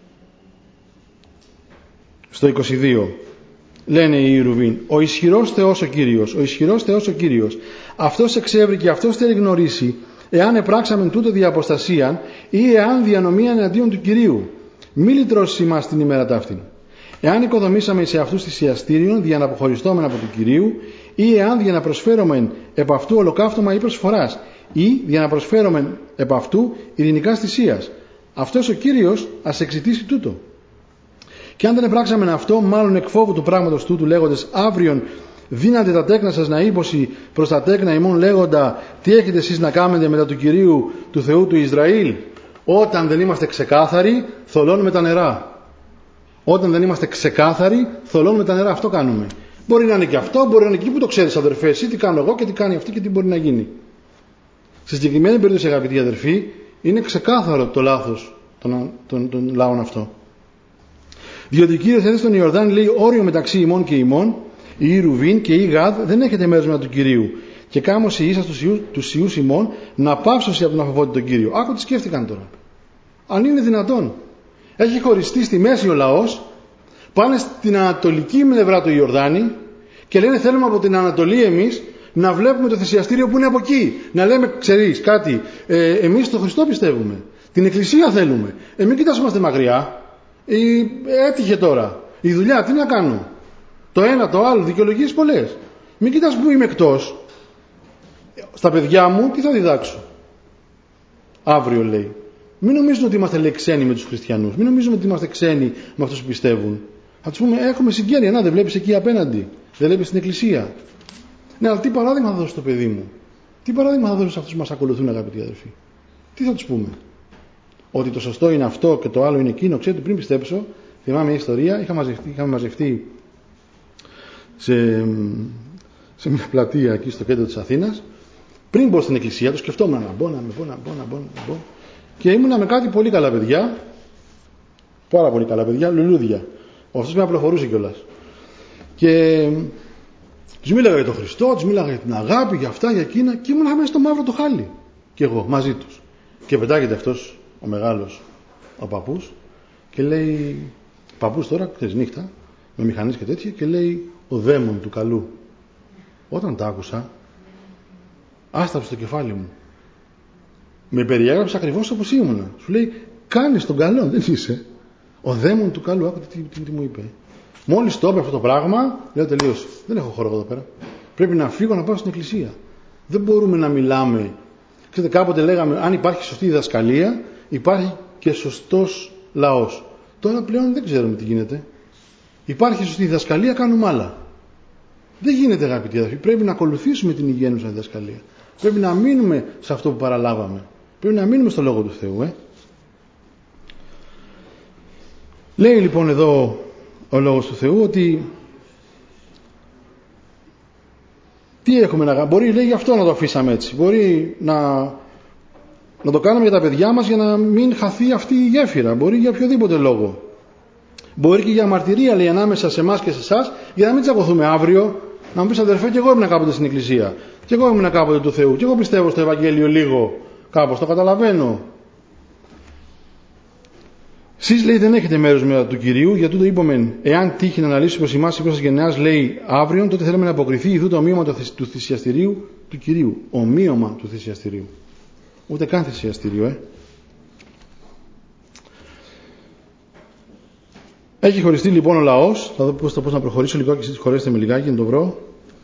στο 22, λένε οι Ρουβήν, ο ισχυρός Θεός ο Κύριος, ο ισχυρός Θεός ο Κύριος, αυτός εξεύρει και αυτός θέλει γνωρίσει εάν επράξαμεν τούτο δια αποστασίαν ή εάν διανομίαν εναντίον του Κυρίου. Μη λυτρώσεις ημάς την ημέρα ταύτην. Εάν οικοδομήσαμε σε αυτούς θυσιαστήριον δια να αποχωριστόμεν από του Κυρίου, ή εάν δια να προσφέρομεν επ' αυτού ολοκαύτωμα ή προσφοράς, ή δια να προσφέρομεν επ' αυτού ειρηνικάς θυσίας. Αυτός ο Κύριος ας εξητήσει τούτο. Και αν δεν επράξαμεν αυτό, μάλλον εκ φόβου του πράγματος τούτου, λέγοντες αύριον δύνατε τα τέκνα σας να ύποση προς τα τέκνα ημών, λέγοντα τι έχετε εσείς να κάνετε μετά του Κυρίου του Θεού του Ισραήλ? Όταν δεν είμαστε ξεκάθαροι, θολώνουμε τα νερά. Όταν δεν είμαστε ξεκάθαροι, θολώνουμε τα νερά. Αυτό κάνουμε. Μπορεί να είναι και αυτό, μπορεί να είναι εκεί που το ξέρεις, αδερφέ, εσύ τι κάνω εγώ και τι κάνει αυτή και τι μπορεί να γίνει. Στη συγκεκριμένη περίπτωση, αγαπητοί αδερφοί, είναι ξεκάθαρο το λάθος των λαών αυτό. Διότι ο Κύριος έθεσε στον Ιορδάνη, λέει, όριο μεταξύ ημών και ημών, η Ρουβήν και η Γάδ δεν έχετε μέρος μετά του Κυρίου. Και κάμωσε ίσα τους ιούς ημών να πάψωσε από τον αφοβότη τον Κύριο. Άκου τι σκέφτηκαν τώρα. Αν είναι δυνατόν. Έχει χωριστεί στη μέση ο λαός, πάνε στην ανατολική πλευρά του Ιορδάνη και λένε θέλουμε από την Ανατολή εμείς να βλέπουμε το θυσιαστήριο που είναι από εκεί. Να λέμε, ξέρεις κάτι, εμείς τον Χριστό πιστεύουμε. Την Εκκλησία θέλουμε. Μην κοιτάσουμε μακριά. Έτυχε τώρα. Η δουλειά, τι να κάνω? Το ένα, το άλλο, δικαιολογίες πολλές. Μην κοιτάς που είμαι εκτός. Στα παιδιά μου τι θα διδάξω? Αύριο, λέει. Μην νομίζουν ότι είμαστε, λέει, ξένοι με τους χριστιανούς. Μην νομίζουν ότι είμαστε ξένοι με αυτούς που πιστεύουν. Θα τους πούμε, έχουμε συγγένεια. Να, δεν βλέπεις εκεί απέναντι? Δεν βλέπεις την Εκκλησία? Ναι, αλλά τι παράδειγμα θα δώσω στο παιδί μου? Τι παράδειγμα θα δώσω σε αυτούς που μας ακολουθούν, αγαπητοί αδελφοί? Τι θα τους πούμε? Ότι το σωστό είναι αυτό και το άλλο είναι εκείνο? Ξέρετε, πριν πιστέψω, θυμάμαι μια ιστορία, είχαμε μαζευτεί σε μια πλατεία εκεί στο κέντρο της Αθήνας. Πριν μπω στην εκκλησία, το σκεφτόμουν να μπω. Και ήμουνα με κάτι πολύ καλά παιδιά, πάρα πολύ καλά παιδιά, λουλούδια. Ο αυτός με απλοχωρούσε κιόλας. Και τους μίλαγα για τον Χριστό, τους μίλαγα για την αγάπη, για αυτά, για εκείνα, και ήμουνα μέσα στο μαύρο το χάλι. Και εγώ μαζί τους. Και πετάγεται αυτός ο μεγάλος, ο παππούς, και λέει, παππούς τώρα, ξέρεις, νύχτα, με μηχανές και τέτοια, και λέει, ο δαίμον του καλού. Όταν τα άκουσα, άσταψε το κεφάλι μου. Με περιέγραψε ακριβώς όπως ήμουνα. Σου λέει, κάνεις τον καλό, δεν είσαι? Ο δαίμον του καλού. Άκουτε τι μου είπε. Μόλις το είπε αυτό το πράγμα, λέω τελείωσε. Δεν έχω χώρο εδώ πέρα. Πρέπει να φύγω να πάω στην εκκλησία. Δεν μπορούμε να μιλάμε. Ξέρετε, κάποτε λέγαμε, αν υπάρχει σωστή διδασκαλία, υπάρχει και σωστός λαός. Τώρα πλέον δεν ξέρουμε τι γίνεται. Υπάρχει σωστή διδασκαλία, κάνουμε άλλα. Δεν γίνεται, αγαπητοί αδελφοί. Πρέπει να ακολουθήσουμε την υγιένουσα διδασκαλία. Πρέπει να μείνουμε σε αυτό που παραλάβαμε. Πρέπει να μείνουμε στο Λόγο του Θεού. Λέει λοιπόν εδώ ο Λόγος του Θεού ότι τι έχουμε να κάνουμε? Μπορεί, λέει, γι' αυτό να το αφήσαμε έτσι. Μπορεί να το κάνουμε για τα παιδιά μας για να μην χαθεί αυτή η γέφυρα. Μπορεί για οποιοδήποτε λόγο. Μπορεί και για μαρτυρία, λέει, ανάμεσα σε εμάς και σε εσάς, για να μην τσακωθούμε αύριο. Να μου πεις, αδερφέ, και εγώ ήμουν κάποτε στην εκκλησία. Και εγώ ήμουν κάποτε του Θεού. Και εγώ πιστεύω στο Ευαγγέλιο λίγο. Κάπως το καταλαβαίνω. Εσείς, λέει, δεν έχετε μέρος μετά του Κυρίου, γιατί το είπαμε, εάν τύχει να αναλύσει προς εμάς ή προς τις γενεάς, λέει, αύριον, τότε θέλουμε να αποκριθεί ιδού το ομοίωμα του θυσιαστηρίου του Κυρίου. Ομοίωμα του θυσιαστηρίου. Ούτε καν θυσιαστήριο, Έχει χωριστεί λοιπόν ο λαός. Θα δω πώς να προχωρήσω λίγο και εσείς χωρέστε με λιγάκι να το βρω.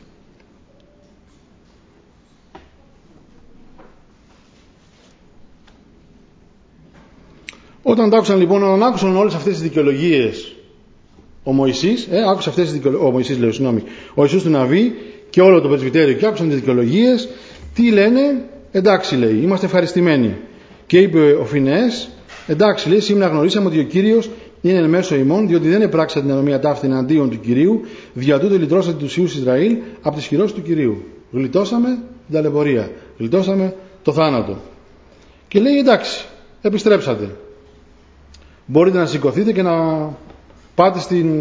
Όταν άκουσαν όλες αυτές τις δικαιολογίες ο Μωυσής, άκουσε αυτές τις δικαιολογίες, ο Ιησούς του Ναβί και όλο το πρεσβυτέριο, και άκουσαν τις δικαιολογίες, τι λένε? Εντάξει, λέει, είμαστε ευχαριστημένοι. Και είπε ο Φινεές, εντάξει, λέει, σήμερα γνωρίσαμε ότι ο Κύριος είναι εν μέσω ημών, διότι δεν επράξατε την ανομία ταύτη εναντίον του Κυρίου, δια τούτο λυτρώσατε τους Ιούς Ισραήλ από τις χειρώσεις του Κυρίου. Γλιτώσαμε την ταλαιπωρία, γλιτώσαμε το θάνατο. Και λέει εντάξει, επιστρέψατε. Μπορείτε να σηκωθείτε και να πάτε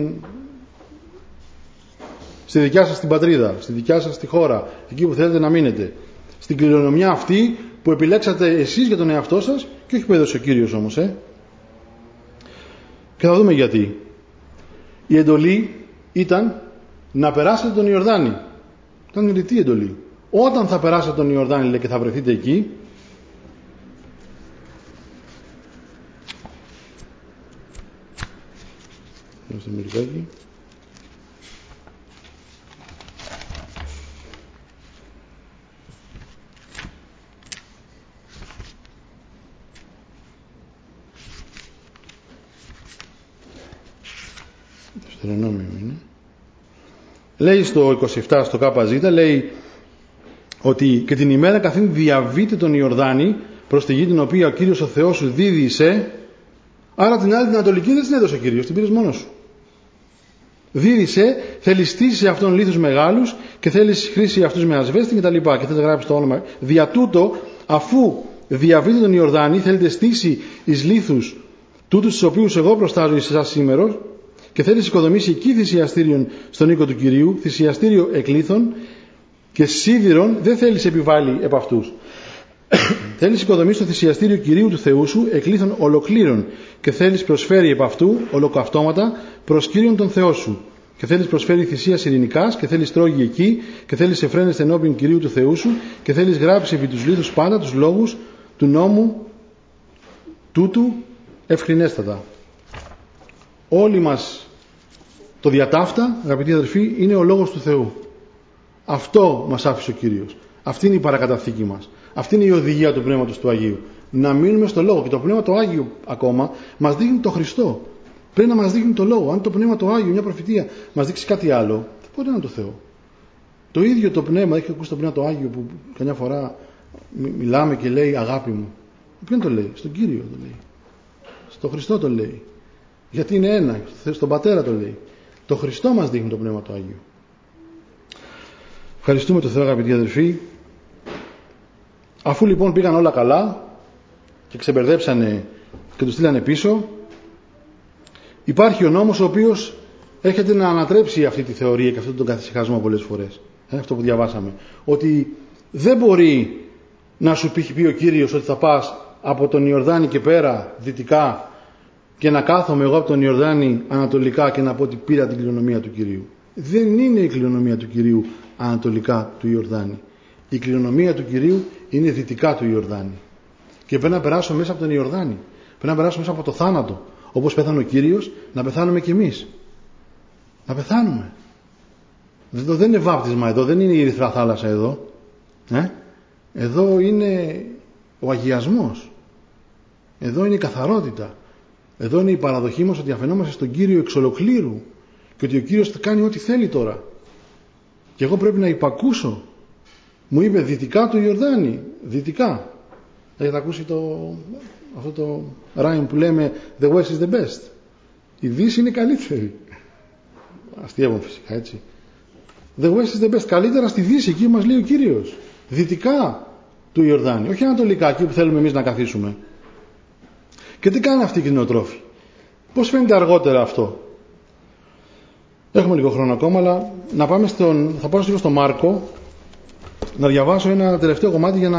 στη δικιά σας την πατρίδα, στη δικιά σας τη χώρα, εκεί που θέλετε να μείνετε. Στην κληρονομιά αυτή που επιλέξατε εσείς για τον εαυτό σας και όχι που έδωσε ο Κύριος όμως. Και θα δούμε γιατί. Η εντολή ήταν να περάσετε τον Ιορδάνη. Ήταν η ρητή εντολή. Όταν θα περάσετε τον Ιορδάνη, λέει, και θα βρεθείτε εκεί, λέει στο 27 στο ΚΖ, λέει ότι και την ημέρα καθήν διαβείτε τον Ιορδάνη προς τη γη την οποία ο Κύριος ο Θεός σου δίδυσε. Άρα την άλλη την Ανατολική δεν την έδωσε ο Κύριος, την πήρες μόνος σου. Δίδυσε, θέλει στήσει αυτόν λίθους μεγάλους και θέλει χρήσει αυτούς με ασβέστη και τα λοιπά. Και θέλει γράψει το όνομα. Δια τούτο, αφού διαβείτε τον Ιορδάνη, θέλετε στήσει εις λίθους τούτους τους οποίους εγώ προστάζω εις εσάς σήμερα, και θέλει οικοδομήσει εκεί θυσιαστήριον στον οίκο του Κυρίου, θυσιαστήριο εκλήθων και σίδηρον δεν θέλει επιβάλλει επ' αυτούς. Θέλει οικοδομήσει το θυσιαστήριο Κυρίου του Θεού σου εκλήθων ολοκλήρων και θέλει προσφέρει επ' αυτού ολοκαυτώματα προς Κύριον τον Θεό σου. Και θέλει προσφέρει θυσίας ειρηνικάς και θέλει τρόγει εκεί και θέλει εφραίνεσθε ενώπιον Κυρίου του Θεού σου και θέλει γράψει επί τους λίθους πάντα τους λόγους του νόμου τούτου ευχρηνέστατα. Όλοι μας το διατάφτα, αγαπητοί αδερφοί, είναι ο λόγος του Θεού. Αυτό μας άφησε ο Κύριος. Αυτή είναι η παρακαταθήκη μας. Αυτή είναι η οδηγία του Πνεύματος του Αγίου. Να μείνουμε στο Λόγο. Και το Πνεύμα του Άγιου ακόμα μας δείχνει το Χριστό. Πρέπει να μας δείχνει το Λόγο. Αν το Πνεύμα του Άγιου, μια προφητεία, μας δείξει κάτι άλλο, πότε είναι το Θεό. Το ίδιο το Πνεύμα, έχει ακούσει το Πνεύμα του Άγιου που καμιά φορά μιλάμε και λέει αγάπη μου. Ποιον το λέει, στον Κύριο το λέει. Στον Χριστό το λέει. Γιατί είναι ένα, στον Πατέρα το λέει. Το Χριστό μας δείχνει το Πνεύμα του Άγιου. Ευχαριστούμε τον Θεό, αγαπητοί αδελφοί. Αφού λοιπόν πήγαν όλα καλά και ξεμπερδέψανε και τους στείλανε πίσω, υπάρχει ο νόμος ο οποίος έρχεται να ανατρέψει αυτή τη θεωρία και αυτόν τον καθησυχασμό πολλές φορές. Αυτό που διαβάσαμε. Ότι δεν μπορεί να σου πει ο Κύριος ότι θα πας από τον Ιορδάνη και πέρα δυτικά και να κάθομαι εγώ από τον Ιορδάνη ανατολικά και να πω ότι πήρα την κληρονομία του Κυρίου. Δεν είναι η κληρονομία του Κυρίου ανατολικά του Ιορδάνη. Η κληρονομία του Κυρίου είναι δυτικά του Ιορδάνη. Και πρέπει να περάσουμε μέσα από τον Ιορδάνη. Πρέπει να περάσουμε μέσα από το θάνατο. Όπως πέθανε ο Κύριος, να πεθάνουμε κι εμείς. Να πεθάνουμε. Εδώ δεν είναι βάπτισμα, εδώ δεν είναι η Ερυθρά θάλασσα εδώ. Εδώ είναι ο αγιασμός. Εδώ είναι η καθαρότητα. Εδώ είναι η παραδοχή μας ότι αφαινόμαστε στον Κύριο εξ ολοκλήρου. Και ότι ο Κύριος θα κάνει ό,τι θέλει τώρα. Και εγώ πρέπει να υπακούσω. Μου είπε δυτικά του Ιορδάνη. Δυτικά. Έχετε ακούσει αυτό το rhyme που λέμε The West is the best. Η Δύση είναι καλύτερη. Αστείευομαι φυσικά, έτσι. The West is the best. Καλύτερα στη Δύση, εκεί μας λέει ο Κύριος. Δυτικά του Ιορδάνη. Όχι ανατολικά, εκεί που θέλουμε εμείς να καθίσουμε. Και τι κάνει αυτή η κτηνοτρόφη. Πώς φαίνεται αργότερα αυτό. Έχουμε λίγο χρόνο ακόμα, αλλά θα πάω λίγο στο Μάρκο να διαβάσω ένα τελευταίο κομμάτι για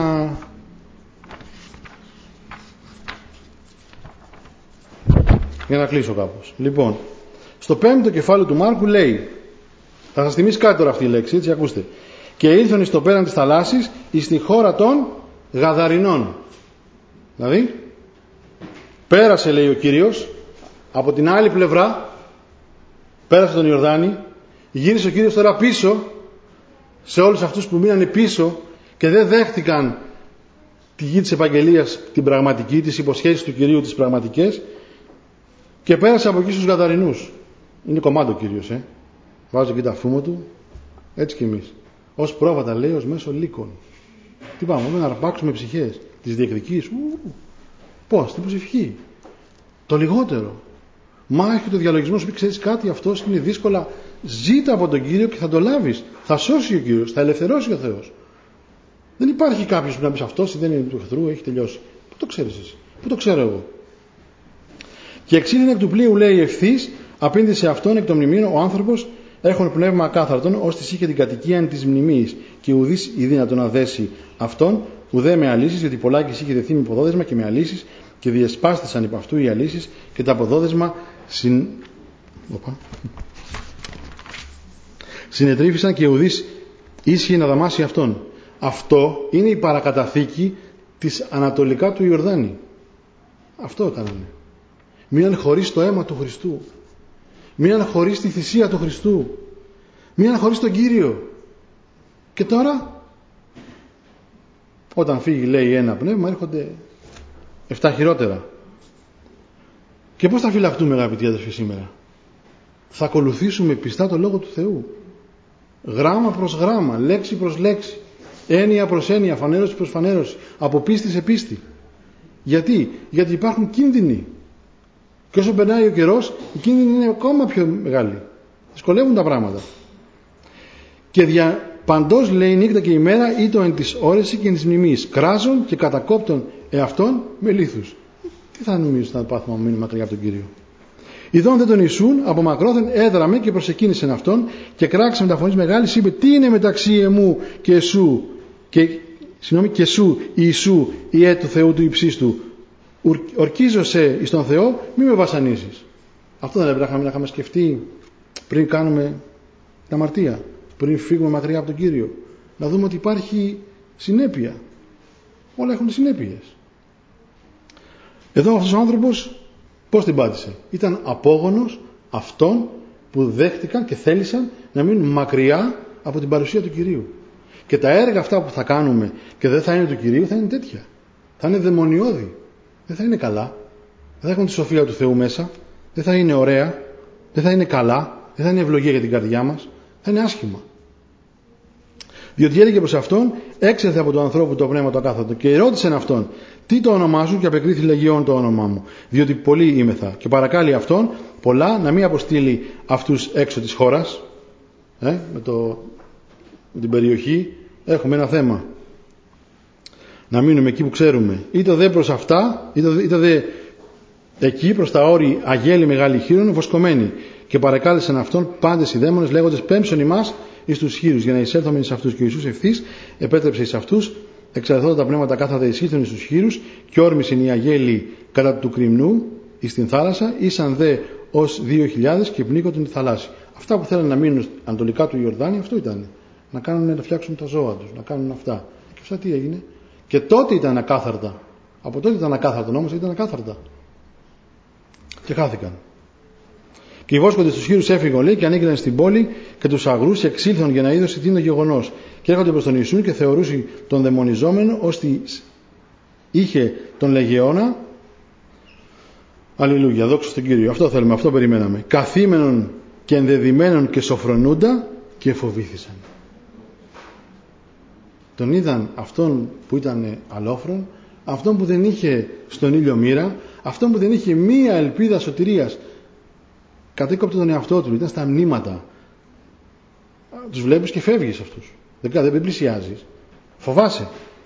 να κλείσω κάπως. Λοιπόν, στο 5ο κεφάλαιο του Μάρκου λέει, θα σας θυμίσει κάτι τώρα αυτή η λέξη, έτσι ακούστε. Και ήλθον εις το πέραν της θαλάσσης εις τη χώρα των Γαδαρινών. Δηλαδή, πέρασε, λέει ο Κύριος, από την άλλη πλευρά, πέρασε τον Ιορδάνη, γύρισε ο Κύριος τώρα πίσω σε όλους αυτούς που μείνανε πίσω και δεν δέχτηκαν τη γη της επαγγελίας την πραγματική, τις υποσχέσεις του Κυρίου τις πραγματικές, και πέρασε από εκεί στους Γαδαρινούς. Είναι κομμάτι ο Κύριος, βάζει εκεί τα φούμο του, έτσι κι εμείς. Ως πρόβατα, λέει, ως μέσω λύκων. Τι πάμε, να αρπάξουμε ψυχές, τις διεκδικείς. Πώς, την προσευχή. Το λιγότερο. Μάχη το διαλογισμό σου πει: ξέρεις κάτι, αυτός είναι δύσκολα. Ζήτα από τον Κύριο και θα το λάβεις. Θα σώσει ο Κύριος, θα ελευθερώσει ο Θεός. Δεν υπάρχει κάποιος που να πει: αυτός δεν είναι του εχθρού, έχει τελειώσει. Πού το ξέρεις εσύ, πού το ξέρω εγώ. Και εξήλυνε εκ του πλοίου, λέει, ευθύς απήντησε σε αυτόν εκ των μνημείων ο άνθρωπος έχουν πνεύμα ακάθαρτον, ώστε είχε την κατοικία της μνημείας και ουδής η δύνατο να δέσει αυτόν, ουδέ με αλύσεις, γιατί πολλάκις είχε δεθεί με υποδόδεσμα και με αλύσεις, και διεσπάστησαν υπ' αυτού οι αλύσεις και τα αποδόδεσμα συνετρίφησαν και ουδής ίσχυε να δαμάσει αυτόν. Αυτό είναι η παρακαταθήκη της ανατολικά του Ιορδάνη. Αυτό έκανανε. Μείναν χωρίς το αίμα του Χριστού. Μείναν χωρίς τη θυσία του Χριστού. Μείναν χωρίς τον Κύριο. Και τώρα, όταν φύγει, λέει, ένα πνεύμα, έρχονται 7 χειρότερα. Και πώς θα φυλαχτούμε, αγαπητοί αδερφοί, σήμερα? Θα ακολουθήσουμε πιστά το Λόγο του Θεού. Γράμμα προς γράμμα, λέξη προς λέξη, έννοια προς έννοια, φανέρωση προς φανέρωση, από πίστη σε πίστη. Γιατί? Γιατί υπάρχουν κίνδυνοι. Και όσο περνάει ο καιρός, οι κίνδυνοι είναι ακόμα πιο μεγάλοι. Δυσκολεύουν τα πράγματα. Και παντός, λέει, νύχτα και ημέρα, ήτο εν της όρεση και εν της μνημής, κράζων και κατακόπτων εαυτών με λίθους. Τι θα νομίζεις να πάθουμε να μείνουμε μακριά από τον Κύριο? Ειδών δεν τον Ιησούν, από μακρόθεν έδραμε και προσεκίνησεν αυτόν και κράξε με τα φωνής μεγάλης, είπε: τι είναι μεταξύ εμού και εσού, και εσού Ιησού, Ιε του Θεού του υψίστου? Ορκίζωσαι εις τον Θεό, μη με βασανίσεις. Αυτό δεν έπρεπε να είχαμε σκεφτεί πριν κάνουμε την αμαρτία, πριν φύγουμε μακριά από τον Κύριο? Να δούμε ότι υπάρχει συνέπεια. Όλα έχουν συνέπειες. Εδώ αυτός ο άνθρωπος πώς την πάτησε? Ήταν απόγονος αυτών που δέχτηκαν και θέλησαν να μείνουν μακριά από την παρουσία του Κυρίου. Και τα έργα αυτά που θα κάνουμε και δεν θα είναι του Κυρίου θα είναι τέτοια. Θα είναι δαιμονιώδη. Δεν θα είναι καλά. Δεν θα έχουν τη σοφία του Θεού μέσα. Δεν θα είναι ωραία. Δεν θα είναι καλά. Δεν θα είναι ευλογία για την καρδιά μας. Θα είναι άσχημα. Διότι έλεγε προς αυτόν: έξελθε από τον ανθρώπου το πνεύμα το ακάθαρτο. Και ρώτησε αυτόν: τι το όνομά σου? Και απεκρίθη λεγιών το όνομά μου. Διότι πολλοί είμεθα. Και παρακάλει αυτόν πολλά να μην αποστείλει αυτούς έξω της χώρας. Με την περιοχή έχουμε ένα θέμα. Να μείνουμε εκεί που ξέρουμε. Είτε δε προς αυτά, είτε δε εκεί προς τα όρη αγέλη μεγάλη χείρων βοσκομένη. Και παρακάλεσαν αυτόν πάντες οι δαίμονες λέγοντες: πέμψον ημάς εις τους χείρους, για να εισέλθουμε εις αυτούς. Και ο Ιησούς ευθύς επέτρεψε εις αυτούς, εξαρθώντα τα πνεύματα κάθαρτα εισήλθον εις τους χείρους, και όρμησεν η αγέλη κατά του κρυμνού εις την θάλασσα, ήσαν δε ως 2.000 και πνίκοντον τη θαλάσση. Αυτά που θέλουν να μείνουν ανατολικά του Ιορδάνη, αυτό ήταν. Να φτιάξουν τα ζώα τους, να κάνουν αυτά. Και αυτά τι έγινε? Και τότε ήταν ακάθαρτα. Από τότε ήταν ακάθαρτα, όμως ήταν ακάθαρτα. Και χάθηκαν. Και οι βόσκοντες στους χείρους έφυγαν, λέει, και ανήκαν στην πόλη και τους αγρούς εξήλθαν για να είδωσι τι είναι το γεγονός. Και έρχονται προς τον Ιησούν και θεωρούσι τον δαιμονιζόμενο ώστε είχε τον λεγεώνα. Αλληλούια, δόξα στον Κύριο. Αυτό θέλουμε, αυτό περιμέναμε. Καθήμενον και ενδεδειμένον και σοφρονούντα, και φοβήθησαν. Τον είδαν αυτόν που ήταν αλόφρον, αυτόν που δεν είχε στον ήλιο μοίρα, αυτόν που δεν είχε μία ελπίδα σωτηρίας. Κατέκοπτε τον εαυτό του, ήταν στα μνήματα. Τους βλέπεις και φεύγεις αυτούς. Δεν πλησιάζεις. Φοβάσαι.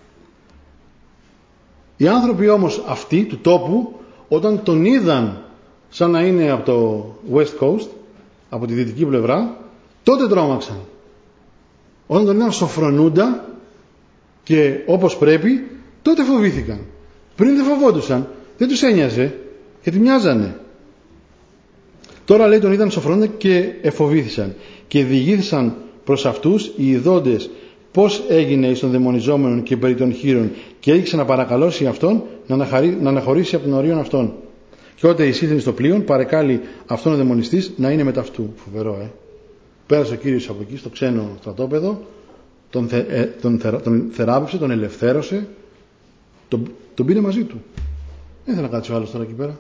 Οι άνθρωποι όμως αυτοί του τόπου, όταν τον είδαν σαν να είναι από το West Coast, από τη δυτική πλευρά, τότε τρόμαξαν. Όταν τον είδαν σοφρονούντα και όπως πρέπει, τότε φοβήθηκαν. Πριν δεν φοβόντουσαν, δεν τους ένοιαζε, γιατί μοιάζανε. Τώρα, λέει, τον είδαν σοφρόντα και εφοβήθησαν και διηγήθησαν προς αυτούς οι ειδώντες πώς έγινε εις των δαιμονιζόμενων και περί των χείρων, και έδειξε να παρακαλώσει αυτόν να αναχωρήσει από τον ορίον αυτόν. Και όταν εισήλθεν στο πλοίο, παρεκάλει αυτόν ο δαιμονιστής να είναι μετά αυτού. Φοβερό, Πέρασε ο Κύριος από εκεί στο ξένο στρατόπεδο, τον θεράπευσε, τον ελευθέρωσε, τον πήρε μαζί του. Δεν ήθελε να κάτσει ο άλλος τώρα εκεί πέρα.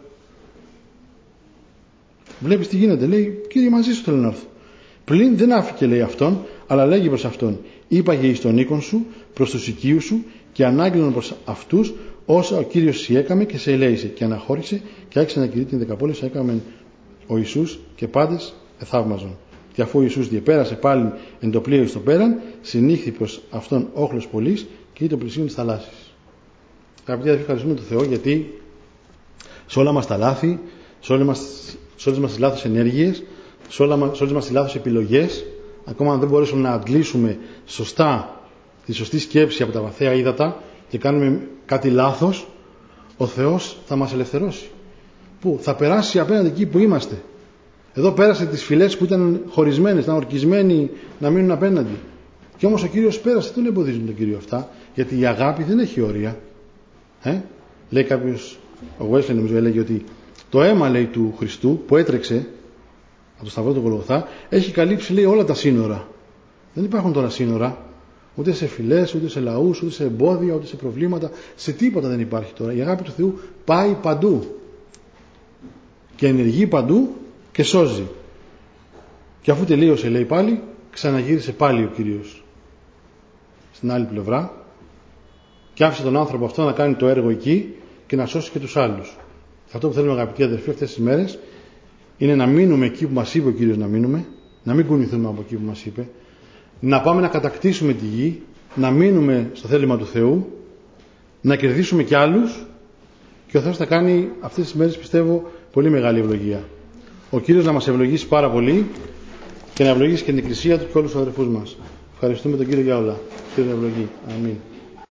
Βλέπεις τι γίνεται, λέει: Κύριε, μαζί σου θέλω να έρθω. Πλην δεν άφηκε, λέει, αυτόν, αλλά λέγει προς αυτόν: είπαγε εις τον οίκον σου, προς τους οικείους σου, και ανάγγειλον προς αυτούς όσα ο Κύριος σοι έκαμε, και σε ελέησε, και αναχώρησε, και άρχισε να κηρύττει την δεκαπόλη, έκαμε ο Ιησούς και πάντες εθαύμαζον. Και αφού ο Ιησούς διεπέρασε πάλι εν το πλοίο εις το πέραν, συνήχθη προς αυτόν όχλος πολλής και το πλησίον της θαλάσσης. Αγαπητοί αδελφοί, ευχαριστούμε τον Θεό γιατί σε όλα μας τα λάθη, σε όλες μας τις λάθος ενέργειες, σε όλες μας τις λάθος επιλογές, ακόμα αν δεν μπορέσουμε να αντλήσουμε σωστά τη σωστή σκέψη από τα βαθαία ύδατα και κάνουμε κάτι λάθος, ο Θεός θα μας ελευθερώσει. Πού? Θα περάσει απέναντι εκεί που είμαστε. Εδώ πέρασε τις φυλές που ήταν χωρισμένες, ήταν ορκισμένοι να μείνουν απέναντι. Και όμως ο Κύριος πέρασε, δεν εμποδίζουν τον Κύριο αυτά, γιατί η αγάπη δεν έχει όρια. Λέει κάποιος, ο Wesley νομίζω έλεγε ότι το αίμα, λέει, του Χριστού που έτρεξε από το σταυρό του Γολγοθά έχει καλύψει, λέει, όλα τα σύνορα. Δεν υπάρχουν τώρα σύνορα, ούτε σε φυλές, ούτε σε λαούς, ούτε σε εμπόδια, ούτε σε προβλήματα, σε τίποτα δεν υπάρχει τώρα. Η αγάπη του Θεού πάει παντού και ενεργεί παντού και σώζει. Και αφού τελείωσε, λέει, πάλι ξαναγύρισε πάλι ο Κύριος στην άλλη πλευρά και άφησε τον άνθρωπο αυτό να κάνει το έργο εκεί και να σώσει και τους άλλους. Αυτό που θέλουμε, αγαπητοί αδερφοί, αυτές τις μέρες είναι να μείνουμε εκεί που μας είπε ο Κύριος να μείνουμε, να μην κουνηθούμε από εκεί που μας είπε, να πάμε να κατακτήσουμε τη γη, να μείνουμε στο θέλημα του Θεού, να κερδίσουμε κι άλλους και ο Θεός θα κάνει αυτές τις μέρες, πιστεύω, πολύ μεγάλη ευλογία. Ο Κύριος να μας ευλογήσει πάρα πολύ και να ευλογήσει και την Εκκλησία του και όλους τους αδερφούς μας. Ευχαριστούμε τον Κύριο για όλα. Κύριε ευλογή. Αμήν.